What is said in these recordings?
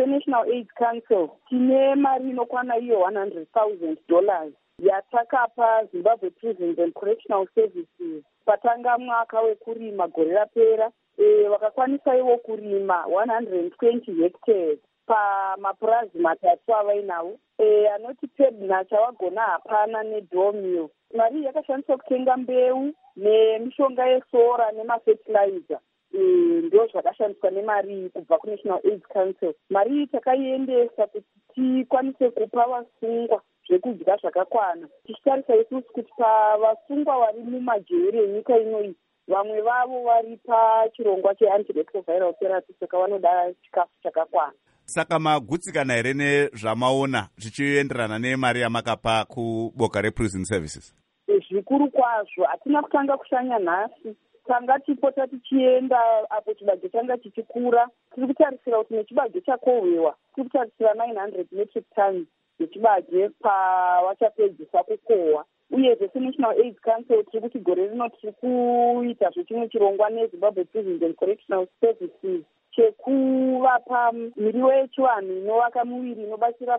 senational AIDS council tine mari inokwana iyo $100,000 yatakapa Zimbabwe Prisons and Correctional Services patanga mwaka wekurima gore rapera. Vakakwanisa ivo kurima 120 hectares pamapurazi matatu avainawo. Anoti Pebna chavagona hapana neDomio. Mari yakashandiswa kutenga mbeu nemishonga yesora nemafertilizer. Ndo zvakashandiswa nemari kubva kuNational AIDS Council. Mari takaiendesa kuti tikwanise kupa vasungwa zvekudya zvakakwana, tichitarisa isusu kuti pavasungwa vari mumajeri enyika inoyi vamwe vavo vari pachirongwa cheantiretroviral therapy, saka vanoda chikafu chakakwana. Saka magutsikana here nezvamaona zvichienderana nemari yamakapa kuboka reprison services? Zvikuru kwazvo, hatina kutanga kushanya nhasi. Tanga tipota tichienda apo chibage changa chichikura. Tiri kutarisira kuti nechibage chakohwewa tiri kutarisira 900 metric tons yechibage pavachapedzisa kukohwa. Uye National AIDS Council tiri kuti gore rino tiri kuita zvechimwe chirongwa neZimbabwe Prisons and Correctional Services chekuvapa miriwo yechivanhu inovaka muviri, inobatsira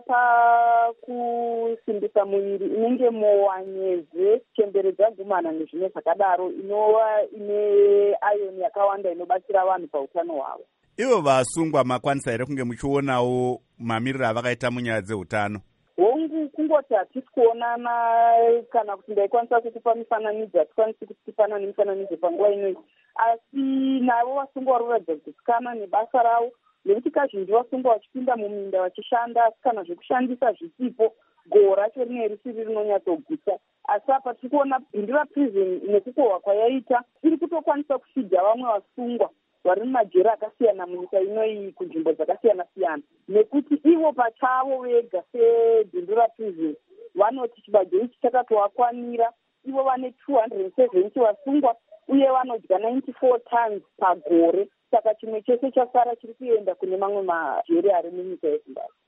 pakusimbisa muviri, inenge mowa, nyeze, chemberedza, gumana nezvimwe zvakadaro, inova ine ayoni yakawanda inobatsira vanhu pautano hwavo. Ivo vasungwa makwanisa here kunge muchionawo mamiriro avakaita munyaya dzeutano? Hongu kungoti hatisi kuonana, kana kuti ndaikwanisa kukupa mifananidzo, hatikwanisi kutipana nemifananidzo panguva inoyi. Asi navo vasungwa vari kuratidza kutsikana nebasa ravo, nekuti kazhinji vasungwa vachipinda muminda vachishanda, asi kana zvekushandisa zvisipo, gohwo racho rinenge risiri rinonyatsogutsa. Asi apa tiri kuona bindu raprison nekukohwa kwayaita iri kutokwanisa kufidha vamwe vasungwa vari mumajeri akasiyana munyika inoyi kunzvimbo dzakasiyana-siyana, nekuti ivo pachavo vega sebindu raprison vanoti chibage ichi chakatovakwanira. Ivo vane 270 vasungwa uye vanodya 94 tons pagore, saka chimwe chese chasara chiri kuenda kune mamwe majeri ari munyika yeZimbabwe.